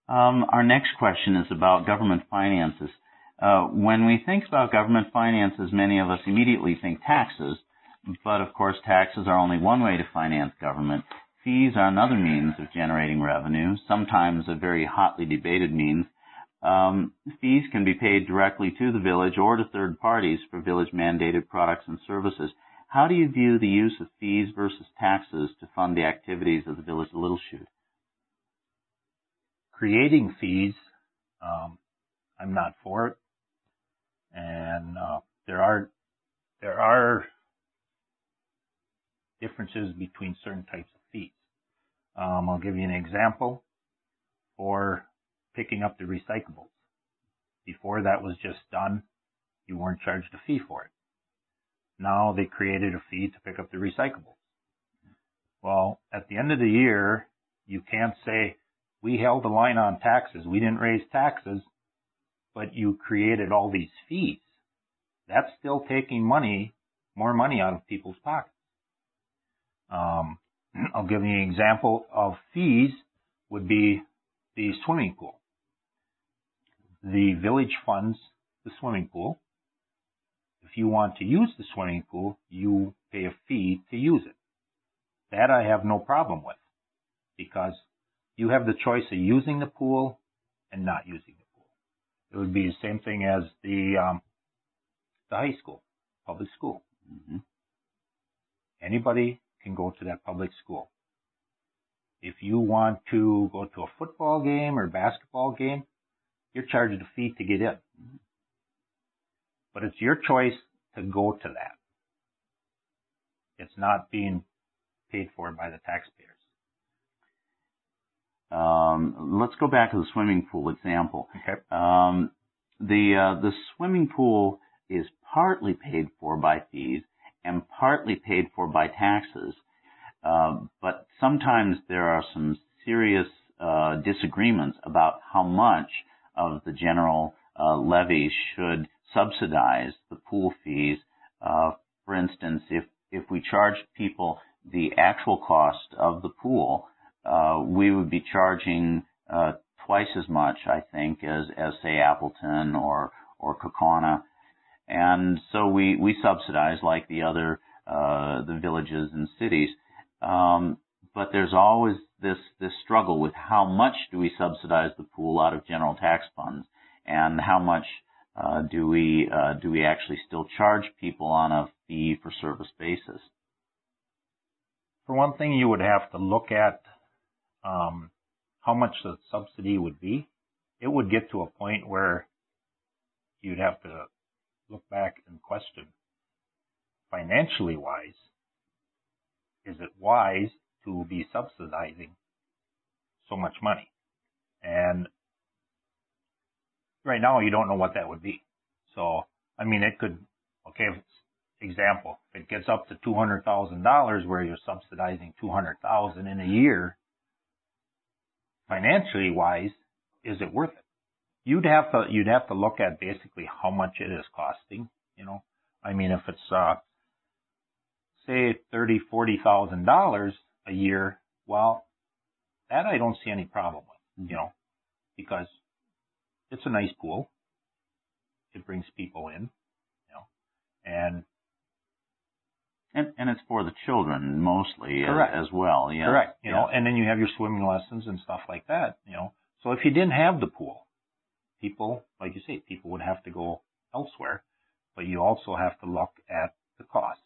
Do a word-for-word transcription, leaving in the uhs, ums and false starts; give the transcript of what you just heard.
Um, our next question is about government finances. Uh, when we think about government finances, many of us immediately think taxes, but of course taxes are only one way to finance government. Fees are another means of generating revenue, sometimes a very hotly debated means. Um, fees can be paid directly to the village or to third parties for village-mandated products and services. How do you view the use of fees versus taxes to fund the activities of the Village of Littlechute? Creating fees, um, I'm not for it, and uh, there are there are differences between certain types of fees. Um, I'll give you an example for picking up the recyclables. Before that was just done, you weren't charged a fee for it. Now they created a fee to pick up the recyclables. Well, at the end of the year, you can't say, we held the line on taxes, we didn't raise taxes, but you created all these fees. That's still taking money, more money out of people's pockets. Um, I'll give you an example of fees would be the swimming pool. The village funds the swimming pool. If you want to use the swimming pool, you pay a fee to use it. That I have no problem with, because you have the choice of using the pool and not using the pool. It would be the same thing as the um, the high school, public school. Mm-hmm. Anybody can go to that public school. If you want to go to a football game or basketball game, you're charged a fee to get in. But it's your choice to go to that. It's not being paid for by the taxpayers. Um, let's go back to the swimming pool example. Okay. Um, the uh, the swimming pool is partly paid for by fees and partly paid for by taxes. Uh, but sometimes there are some serious uh, disagreements about how much of the general uh, levy should subsidize the pool fees. Uh, for instance, if if we charge people the actual cost of the pool, uh, we would be charging uh, twice as much, I think, as as say Appleton or or Kaukauna, and so we we subsidize like the other uh, the villages and cities. Um, but there's always this this struggle with how much do we subsidize the pool out of general tax funds, and how much uh, do we uh, do we actually still charge people on a fee for service basis? For one thing, you would have to look at um, how much the subsidy would be. It would get to a point where you'd have to look back and question, financially wise, is it wise to be subsidizing so much money? And right now, you don't know what that would be. So, I mean, it could, okay, if it's, example, if it gets up to two hundred thousand dollars where you're subsidizing two hundred thousand dollars in a year, financially wise, is it worth it? You'd have to, you'd have to look at basically how much it is costing, you know. I mean, if it's, uh, say thirty, forty thousand dollars a year, well, that I don't see any problem with, you know, because it's a nice pool. It brings people in, you know, and and and it's for the children mostly correct. as, as well. Yeah, correct. You yeah. know, and then you have your swimming lessons and stuff like that. You know, so if you didn't have the pool, people, like you say, people would have to go elsewhere, but you also have to look at the cost.